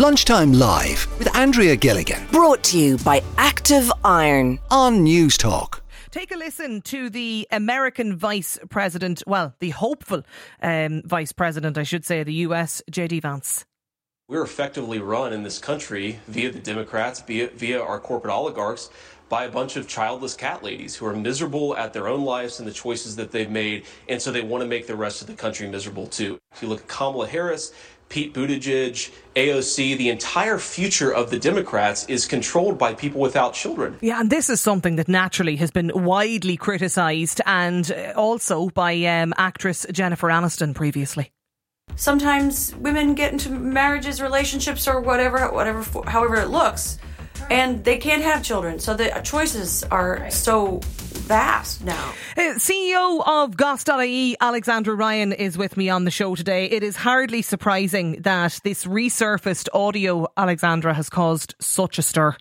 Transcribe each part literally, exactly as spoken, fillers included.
Lunchtime Live with Andrea Gilligan. Brought to you by Active Iron on News Talk. Take a listen to the American Vice President, well, the hopeful um, Vice President, I should say, of the U S, J D Vance. We're effectively run in this country via the Democrats, via, via our corporate oligarchs, by a bunch of childless cat ladies who are miserable at their own lives and the choices that they've made, and so they want to make the rest of the country miserable too. If you look at Kamala Harris, Pete Buttigieg, A O C, the entire future of the Democrats is controlled by people without children. Yeah, and this is something that naturally has been widely criticised, and also by um, actress Jennifer Aniston previously. Sometimes women get into marriages, relationships, or whatever, whatever, however it looks, and they can't have children. So the choices are so vast now. Uh, C E O of Goss dot I E, Alexandra Ryan, is with me on the show today. It is hardly surprising that this resurfaced audio, Alexandra, has caused such a stir.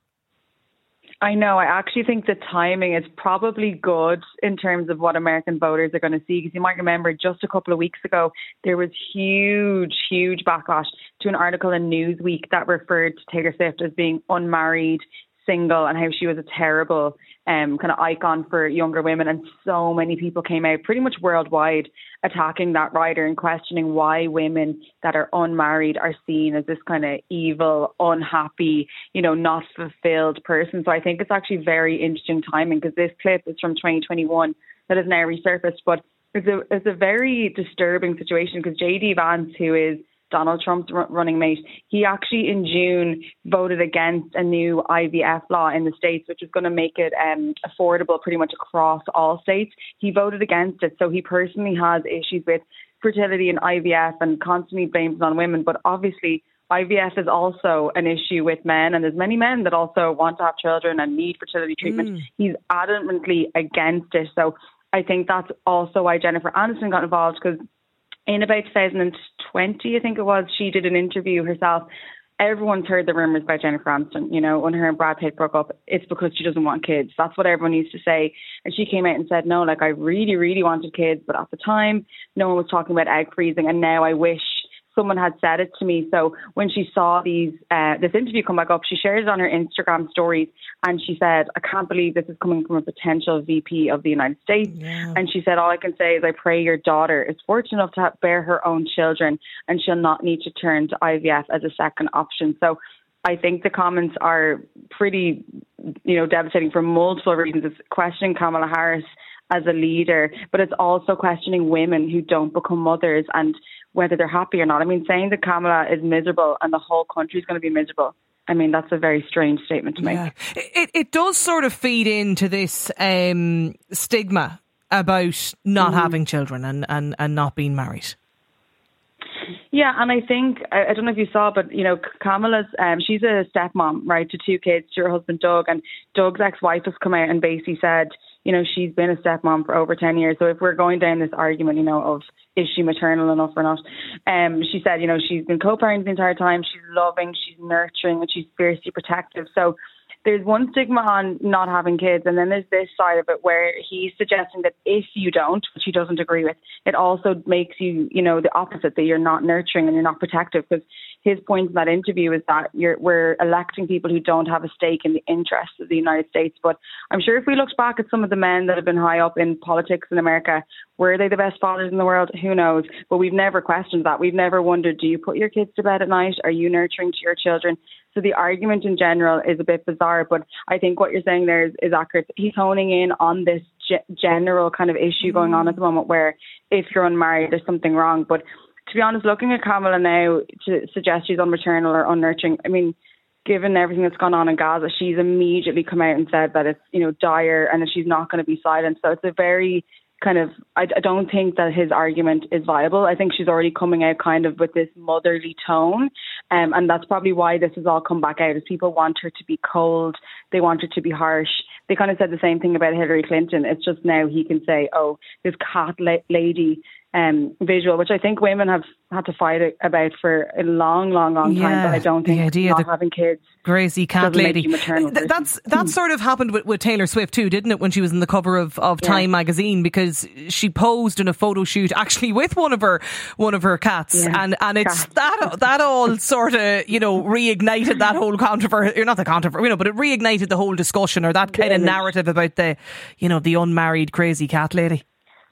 I know. I actually think the timing is probably good in terms of what American voters are going to see. Because you might remember just a couple of weeks ago, there was huge, huge backlash to an article in Newsweek that referred to Taylor Swift as being unmarried, single, and how she was a terrible um, kind of icon for younger women. And so many people came out pretty much worldwide attacking that writer and questioning why women that are unmarried are seen as this kind of evil, unhappy, you know, not fulfilled person. So I think it's actually very interesting timing, because this clip is from twenty twenty-one that has now resurfaced. But it's a, it's a very disturbing situation, because J D Vance, who is Donald Trump's running mate, he actually in June voted against a new I V F law in the States, which is going to make it um, affordable pretty much across all states. He voted against it. So he personally has issues with fertility and I V F and constantly blames it on women. But obviously I V F is also an issue with men, and there's many men that also want to have children and need fertility treatment. Mm. He's adamantly against it. So I think that's also why Jennifer Aniston got involved, because in about two thousand twenty, I think it was, she did an interview herself. Everyone's heard the rumours about Jennifer Aniston. You know, when her and Brad Pitt broke up, it's because she doesn't want kids. That's what everyone used to say. And she came out and said, no, like I really, really wanted kids. But at the time, no one was talking about egg freezing. And now I wish someone had said it to me. So when she saw these uh, this interview come back up, she shared it on her Instagram stories, and she said, I can't believe this is coming from a potential V P of the United States. Yeah. And she said, all I can say is I pray your daughter is fortunate enough to have, bear her own children, and she'll not need to turn to I V F as a second option. So I think the comments are pretty, you know, devastating for multiple reasons. It's questioning Kamala Harris as a leader, but it's also questioning women who don't become mothers and whether they're happy or not. I mean, saying that Kamala is miserable and the whole country is going to be miserable, I mean, that's a very strange statement to make. Yeah. It, it does sort of feed into this um, stigma about not mm. having children and, and, and not being married. Yeah, and I think, I, I don't know if you saw, but, you know, Kamala's, um, she's a stepmom, right, to two kids, to her husband, Doug, and Doug's ex-wife has come out and basically said, you know, she's been a stepmom for over ten years. So if we're going down this argument, you know, of is she maternal enough or not, um, she said, you know, she's been co-parenting the entire time. She's loving, she's nurturing, and she's fiercely protective. So there's one stigma on not having kids, and then there's this side of it where he's suggesting that if you don't, which he doesn't agree with, it also makes you, you know, the opposite, that you're not nurturing and you're not protective. Because his point in that interview is that you're, we're electing people who don't have a stake in the interests of the United States. But I'm sure if we looked back at some of the men that have been high up in politics in America, were they the best fathers in the world? Who knows? But we've never questioned that. We've never wondered, do you put your kids to bed at night? Are you nurturing to your children? So the argument in general is a bit bizarre, but I think what you're saying there is, is accurate. He's honing in on this ge- general kind of issue going on at the moment where if you're unmarried, there's something wrong. But to be honest, looking at Kamala now to suggest she's unmaternal or unnurturing, I mean, given everything that's gone on in Gaza, she's immediately come out and said that it's, you know, dire and that she's not going to be silent. So it's a very kind of, I, I don't think that his argument is viable. I think she's already coming out kind of with this motherly tone. Um, and that's probably why this has all come back out, is people want her to be cold. They want her to be harsh. They kind of said the same thing about Hillary Clinton. It's just now he can say, oh, this cat la- lady um, visual, which I think women have had to fight about for a long, long, long time. Yeah, But I don't think the idea not that having kids crazy cat doesn't make lady. you maternal Th- person. That's that sort of happened with, with Taylor Swift too, didn't it? When she was in the cover of, of Yeah. Time magazine, because she posed in a photo shoot actually with one of her one of her cats, Yeah. and and it's Cats. that that all sort of, you know, reignited that whole controversy. Or not the controversy, you know, but it reignited the whole discussion or that kind of narrative about the, you know, the unmarried crazy cat lady.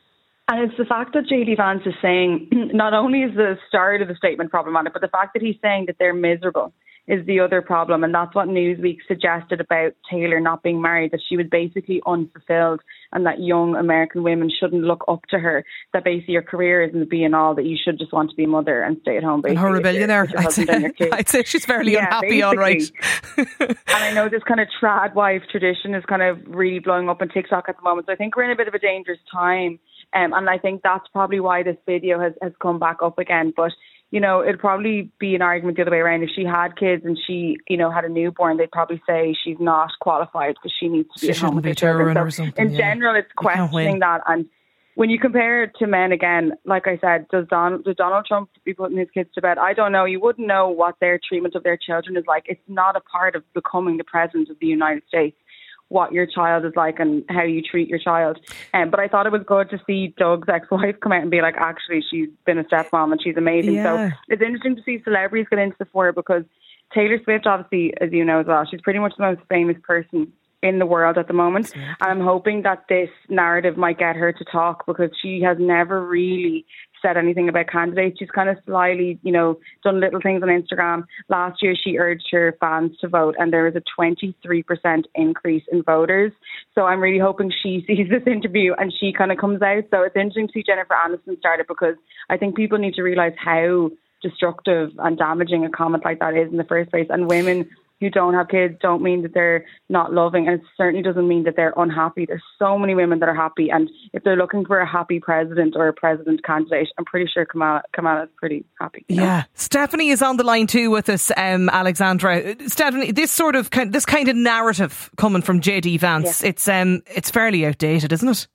And it's the fact that J D Vance is saying, not only is the start of the statement problematic, but the fact that he's saying that they're miserable is the other problem. And that's what Newsweek suggested about Taylor not being married, that she was basically unfulfilled and that young American women shouldn't look up to her, that basically your career isn't the be and all, that you should just want to be a mother and stay at home. And her a billionaire. I'd I'd say, I'd say she's fairly Yeah, unhappy, all right. And I know this kind of trad wife tradition is kind of really blowing up on TikTok at the moment. So I think we're in a bit of a dangerous time. Um, and I think that's probably why this video has, has come back up again. But, you know, it'd probably be an argument the other way around. If she had kids and she, you know, had a newborn, they'd probably say she's not qualified because she needs to be She at home shouldn't with be her children. touring or So something, in yeah. general, it's You can't win. questioning that. And when you compare it to men again, like I said, does, Don, does Donald Trump be putting his kids to bed? I don't know. You wouldn't know what their treatment of their children is like. It's not a part of becoming the president of the United States, what your child is like and how you treat your child. Um, but I thought it was good to see Doug's ex-wife come out and be like, actually, she's been a stepmom and she's amazing. Yeah. So it's interesting to see celebrities get into the fore, because Taylor Swift, obviously, as you know as well, she's pretty much the most famous person in the world at the moment. And I'm hoping that this narrative might get her to talk, because she has never really said anything about candidates. She's kind of slyly, you know, done little things on Instagram. Last year, she urged her fans to vote, and there was a twenty-three percent increase in voters. So I'm really hoping she sees this interview and she kind of comes out. So it's interesting to see Jennifer Aniston start it, because I think people need to realise how destructive and damaging a comment like that is in the first place. And women who don't have kids don't mean that they're not loving, and it certainly doesn't mean that they're unhappy. There's so many women that are happy, and if they're looking for a happy president or a president candidate, I'm pretty sure Kamala, Kamala is pretty happy. You know? Yeah, Stephanie is on the line too with us, um, Alexandra. Stephanie, this sort of kind, this kind of narrative coming from J D Vance, Yeah. it's um, it's fairly outdated, isn't it?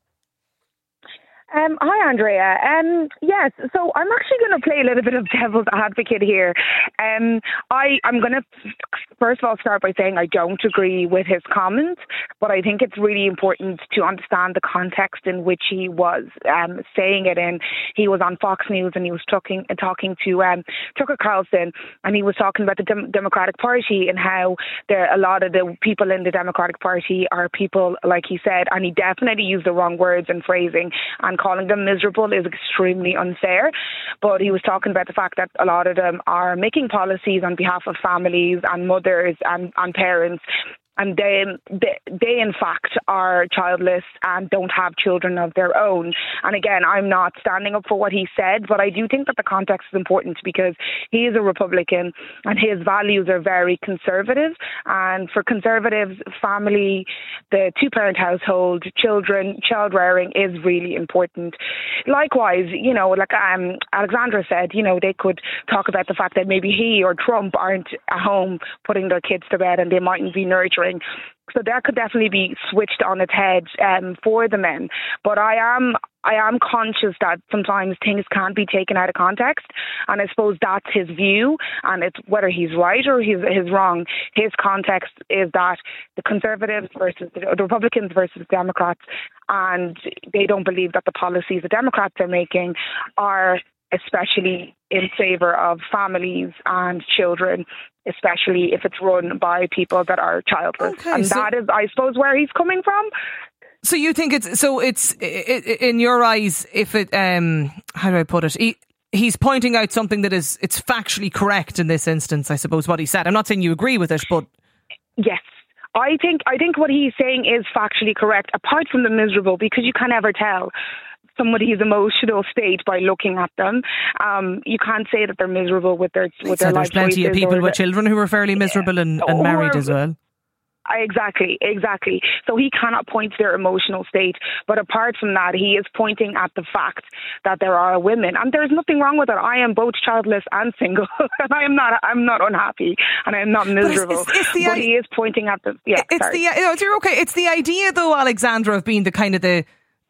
Um, hi, Andrea. Um, yes, so I'm actually going to play a little bit of devil's advocate here. Um, I, I'm going to first of all start by saying I don't agree with his comments, but I think it's really important to understand the context in which he was um, saying it in. He was on Fox News and he was talking, talking to um, Tucker Carlson, and he was talking about the Dem- Democratic Party and how there a lot of the people in the Democratic Party are people, like he said, and he definitely used the wrong words and phrasing, and calling them miserable is extremely unfair. But he was talking about the fact that a lot of them are making policies on behalf of families and mothers and, and parents. And they, they, they, in fact, are childless and don't have children of their own. And again, I'm not standing up for what he said, but I do think that the context is important, because he is a Republican and his values are very conservative. And for conservatives, family, the two-parent household, children, child rearing is really important. Likewise, you know, like um, Alexandra said, you know, they could talk about the fact that maybe he or Trump aren't at home putting their kids to bed and they mightn't be nurturing. So that could definitely be switched on its head um, for the men. But I am I am conscious that sometimes things can't be taken out of context, and I suppose that's his view, and it's whether he's right or he's, he's wrong. His context is that the Conservatives versus the, the Republicans versus the Democrats, and they don't believe that the policies the Democrats are making are especially in favour of families and children, especially if it's run by people that are childless. Okay, and so- that is, I suppose, where he's coming from. So you think it's so it's i- i- in your eyes, if it um how do I put it? He, he's pointing out something that is it's factually correct in this instance, I suppose, what he said. I'm not saying you agree with it, but Yes. I think I think what he's saying is factually correct, apart from the miserable, because you can never tell somebody's emotional state by looking at them. Um, you can't say that they're miserable with their with so their there's life plenty of choices people or with the- children who are fairly miserable and, and Or- married as well. Exactly, exactly. So he cannot point to their emotional state. But apart from that, he is pointing at the fact that there are women, and there's nothing wrong with it. I am both childless and single, and I am not. I'm not unhappy, and I am not miserable. it's- it's the but i- he is pointing at the. Yeah, It's sorry. the no, you're okay. It's the idea, though, Alexandra, of being the kind of the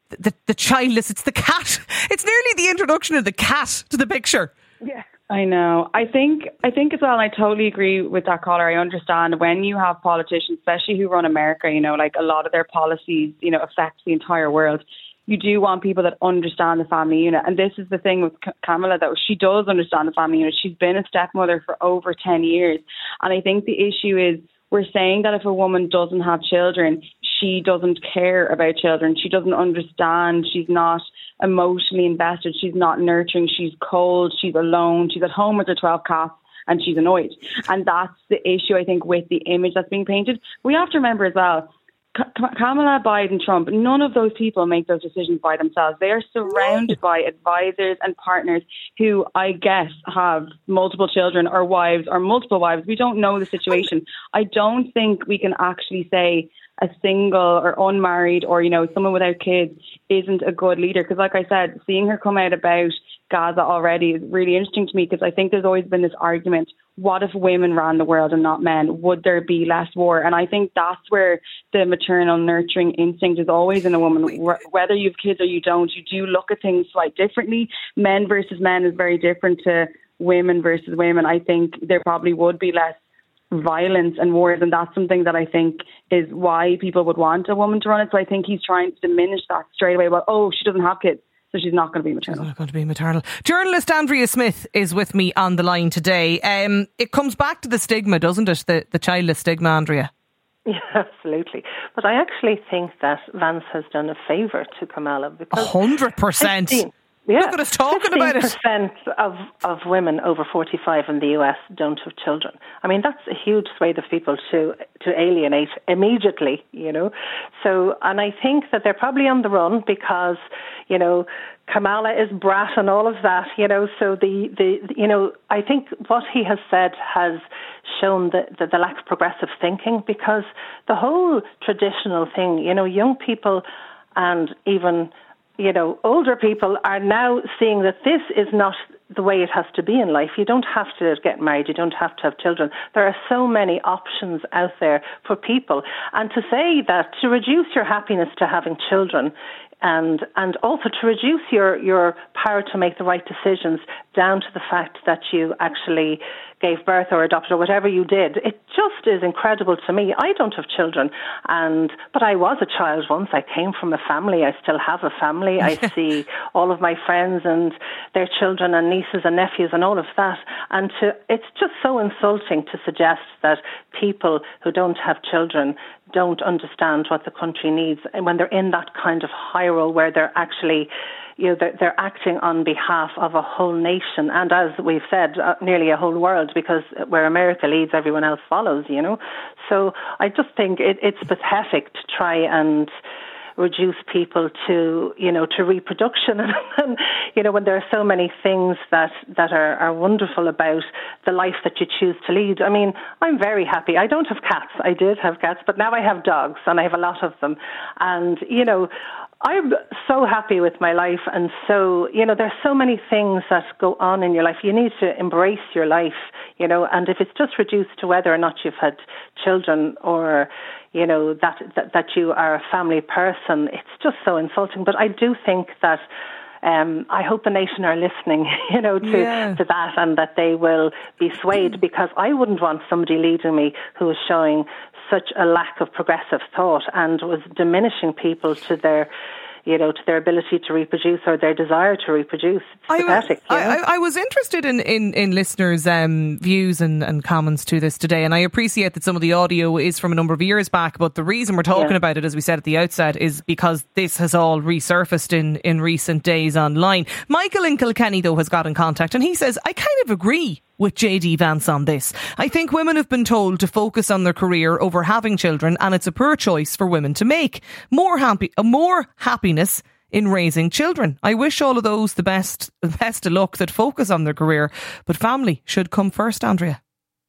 the, the childless, it's the cat. It's nearly the introduction of the cat to the picture. Yeah. I know. I think I think as well, and I totally agree with that caller. I understand when you have politicians, especially who run America, you know, like a lot of their policies, you know, affect the entire world. You do want people that understand the family unit. And this is the thing with Kamala, though. She does understand the family unit. She's been a stepmother for over ten years. And I think the issue is we're saying that if a woman doesn't have children, she doesn't care about children. She doesn't understand. She's not emotionally invested. She's not nurturing. She's cold. She's alone. She's at home with her twelve cats and she's annoyed. And that's the issue, I think, with the image that's being painted. We have to remember as well, Kamala, Biden, Trump, none of those people make those decisions by themselves. They are surrounded by advisors and partners who, I guess, have multiple children or wives or multiple wives. We don't know the situation. I don't think we can actually say a single or unmarried or, you know, someone without kids isn't a good leader. Because like I said, seeing her come out about Gaza already is really interesting to me, because I think there's always been this argument, what if women ran the world and not men? Would there be less war? And I think that's where the maternal nurturing instinct is always in a woman. Whether you have kids or you don't, you do look at things slightly differently. Men versus men is very different to women versus women. I think there probably would be less violence and wars, and that's something that I think is why people would want a woman to run it. So I think he's trying to diminish that straight away. Well, oh, she doesn't have kids, so she's not going to be maternal. She's not going to be maternal. Journalist Andrea Smith is with me on the line today. Um, it comes back to the stigma, doesn't it? The, the childless stigma, Andrea. Yeah, absolutely. But I actually think that Vance has done a favour to Kamala, because one hundred percent. Yeah, look at us talking about it. fifteen percent of, of women over forty-five in the U S don't have children. I mean, that's a huge swathe of people to to alienate immediately, you know. So, and I think that they're probably on the run because, you know, Kamala is brat and all of that, you know. So the, the you know, I think what he has said has shown the, the, the lack of progressive thinking, because the whole traditional thing, you know, young people and even, you know, older people are now seeing that this is not the way it has to be in life. You don't have to get married. You don't have to have children. There are so many options out there for people. And to say that to reduce your happiness to having children and and also to reduce your, your power to make the right decisions down to the fact that you actually gave birth or adopted or whatever you did, it just is incredible to me. I don't have children, and but I was a child once. I came from a family. I still have a family. I see all of my friends and their children and nieces and nephews and all of that. And to, it's just so insulting to suggest that people who don't have children don't understand what the country needs, and when they're in that kind of high role where they're actually, you know, they're, they're acting on behalf of a whole nation, and as we've said, uh, nearly a whole world, because where America leads, everyone else follows, you know. So I just think it, it's pathetic to try and reduce people to, you know, to reproduction. And, and, you know, when there are so many things that, that are, are wonderful about the life that you choose to lead. I mean, I'm very happy. I don't have cats. I did have cats, but now I have dogs, and I have a lot of them. And, you know, I'm so happy with my life. And so, you know, there's so many things that go on in your life. You need to embrace your life, you know, and if it's just reduced to whether or not you've had children or, you know, that, that, that you are a family person, it's just so insulting. But I do think that um, I hope the nation are listening, you know, to, yeah. to that, and that they will be swayed, because I wouldn't want somebody leading me who is showing such a lack of progressive thought and was diminishing people to their, you know, to their ability to reproduce or their desire to reproduce. It's I, pathetic. I, you know? I, I was interested in, in, in listeners' um, views and, and comments to this today, and I appreciate that some of the audio is from a number of years back, but the reason we're talking yeah. about it, as we said at the outset, is because this has all resurfaced in, in recent days online. Michael in Kilkenny, though, has got in contact, and he says, I kind of agree with J D Vance on this. I think women have been told to focus on their career over having children, and it's a poor choice for women to make. More happy, uh, more happiness in raising children. I wish all of those the best, the best of luck that focus on their career, but family should come first, Andrea.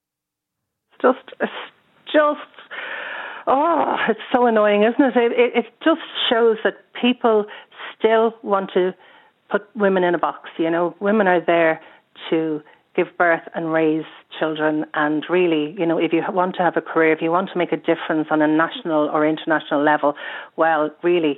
It's just, it's just, oh, it's so annoying, isn't it? It, it? it just shows that people still want to put women in a box. You know, women are there to give birth and raise children, and really, you know, if you want to have a career, if you want to make a difference on a national or international level, well, really,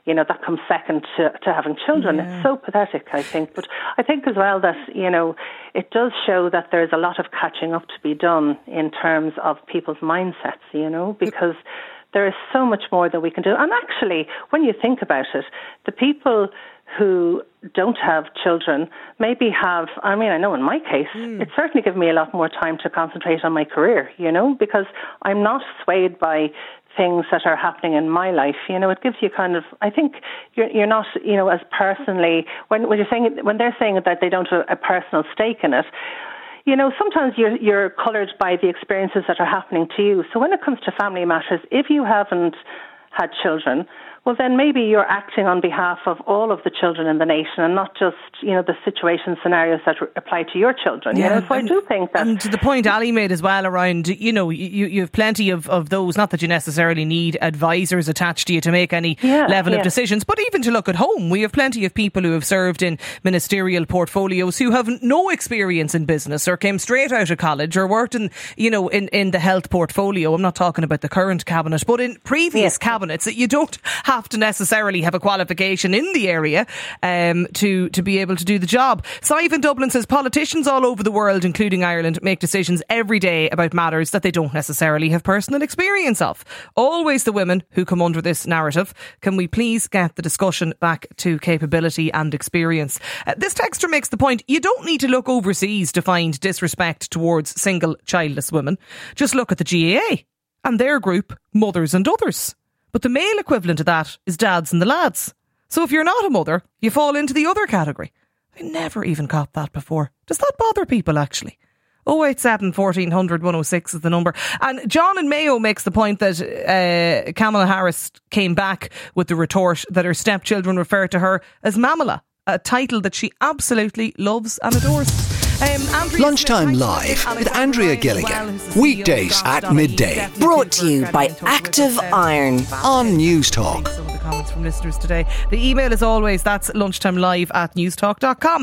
you know, that comes second to, to having children. Yeah. It's so pathetic, I think. But I think as well that, you know, it does show that there's a lot of catching up to be done in terms of people's mindsets, you know, because there is so much more that we can do. And actually, when you think about it, the people who don't have children maybe have, I mean, I know in my case, mm. it's certainly given me a lot more time to concentrate on my career, you know, because I'm not swayed by things that are happening in my life. You know, it gives you kind of, I think you're, you're not, you know, as personally, when, when you're saying, when they're saying that they don't have a personal stake in it, you know, sometimes you're, you're coloured by the experiences that are happening to you. So when it comes to family matters, if you haven't had children, well, then maybe you're acting on behalf of all of the children in the nation and not just, you know, the situation scenarios that re- apply to your children. Yeah, you know, so and, I do think that. And to the point Ali made as well around, you know, you, you have plenty of, of those, not that you necessarily need advisors attached to you to make any yeah, level yeah. of decisions, but even to look at home, we have plenty of people who have served in ministerial portfolios who have no experience in business or came straight out of college or worked in, you know, in, in the health portfolio. I'm not talking about the current cabinet, but in previous yeah. cabinets that you don't have to necessarily have a qualification in the area um, to, to be able to do the job. Sive in Dublin says politicians all over the world, including Ireland, make decisions every day about matters that they don't necessarily have personal experience of. Always the women who come under this narrative. Can we please get the discussion back to capability and experience? Uh, this texter makes the point, you don't need to look overseas to find disrespect towards single childless women. Just look at the G A A and their group, Mothers and Others. But the male equivalent of that is dads and the lads. So if you're not a mother, you fall into the other category. I never even caught that before. Does that bother people actually? oh eight seven, fourteen hundred, one oh six is the number. And John in Mayo makes the point that uh, Kamala Harris came back with the retort that her stepchildren refer to her as Mamala, a title that she absolutely loves and adores. Um, Lunchtime Live with Andrea Gilligan. Weekdays at midday. Brought to you by Active Iron on News Talk. Some of the comments from listeners today. The email, as always, that's lunchtimelive at newstalk dot com.